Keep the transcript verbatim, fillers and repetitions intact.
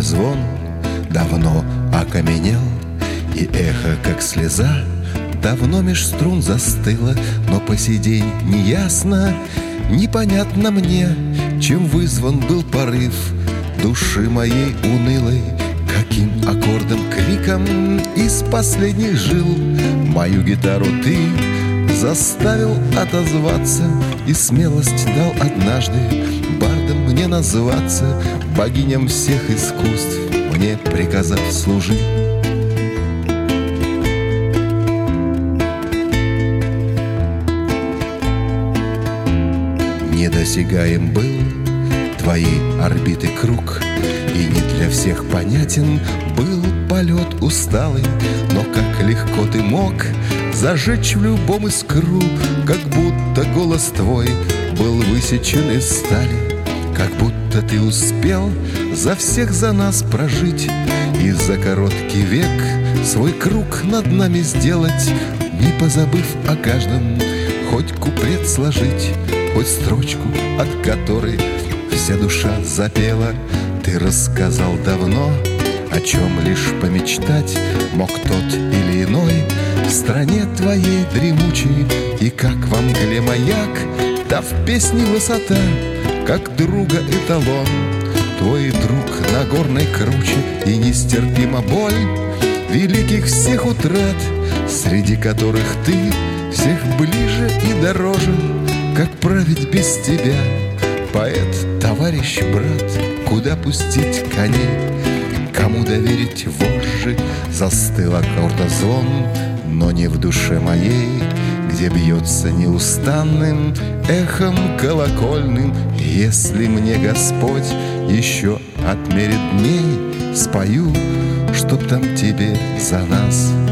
звон давно окаменел, и эхо, как слеза, давно меж струн застыло. Но по сей день неясно, непонятно мне, чем вызван был порыв души моей унылой, каким аккордом, криком из последних жил мою гитару ты заставил отозваться, и смелость дал однажды бардом мне назваться, богиням всех искусств мне приказав служить. Недосягаем был твоей орбиты круг, и не для всех понятен был полет усталый. Но как легко ты мог зажечь в любом искру, как будто голос твой был высечен из стали, как будто ты успел за всех за нас прожить и за короткий век свой круг над нами сделать, не позабыв о каждом хоть куплет сложить, хоть строчку, от которой вся душа запела. Ты рассказал давно, о чем лишь помечтать мог тот или иной в стране твоей дремучей, и как во мгле маяк, да в песне высота, как друга эталон. Твой друг на горной круче, и нестерпима боль великих всех утрат, среди которых ты всех ближе и дороже. Как править без тебя, поэт, товарищ, брат? Куда пустить коней, кому доверить вожжи? Застыл аккордозвон, но не в душе моей, где бьется неустанным эхом колокольным. Если мне Господь еще отмерит дней, спою, чтоб там тебе за нас